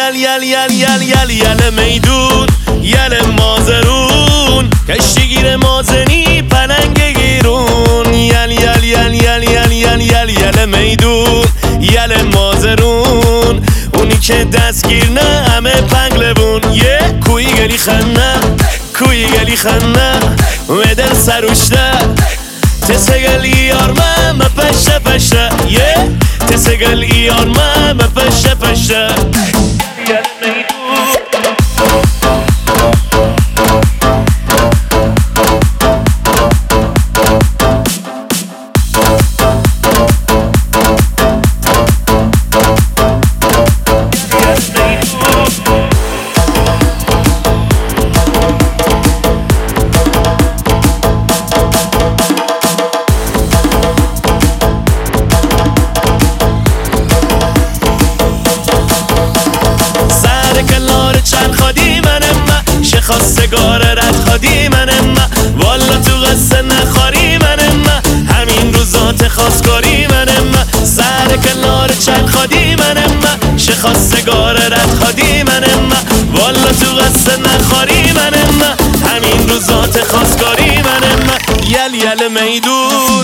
یل میدون یل مازرون کشتیگیر مازنی پلنگ گیرون یل میدون یل مازرون اونی که دستگیر نه همه پنگلبون کوی گلی خنه ودر سروشته تسگل ایارمه پشه تسگل ایارمه پشه یل میدون خواستگار رد خادی منم والا تو قصه نخواری منم همین روزات خواستگاری منم سر کنار چند خادی منم خواستگار رد خادی منم والا تو قصه نخواری منم همین روزات خواستگاری منم یل میدون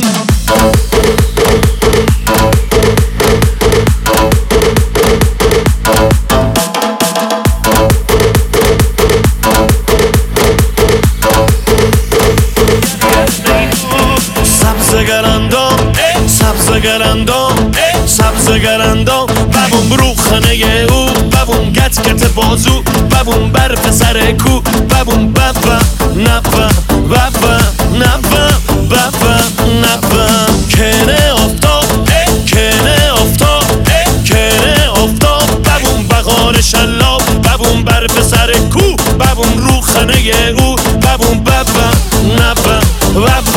سبزگرندام ببون برو خانه او ببون گت بازو ببون برف سر کو ببون نبا کنه افتاب ببون بغار شلاب ببون برف سر کو ببون رو خانه او ببون نبا